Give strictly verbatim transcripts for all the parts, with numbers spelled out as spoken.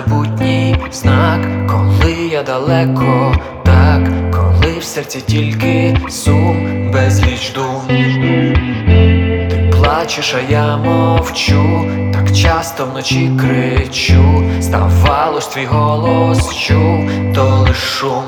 незабутній знак, коли я далеко, так, коли в серці тільки сум, безліч дум. Ти плачеш, а я мовчу, так часто вночі кричу. Здавалось, твій голос чув, то лиш шум.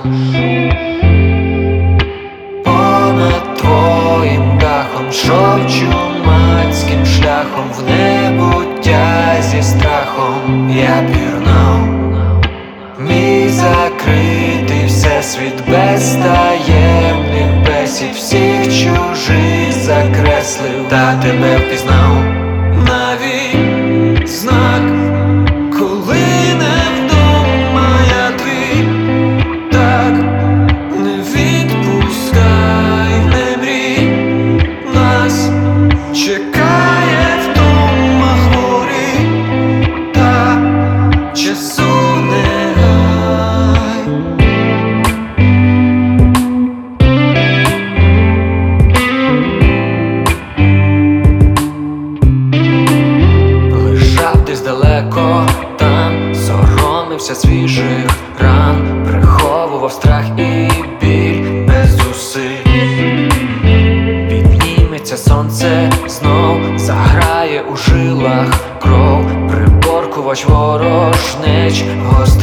Понад твоїм дахом шов чумацьким шляхом в небуття зі страхом я пірнав. Мій закритий всесвіт без таємних бесід, всіх чужих закреслив, та тебе впізнав. Навіть знак, коли не вдома я твій, так не відпускай, не мрій, нас чекає вдома хворий, та часу не гай. Лежав десь далеко там, соромився свіжих ран, приховував страх і біль без зусиль. Підніметься сонце знов, заграє у жилах кров, приборкувач ворожнеч, гостей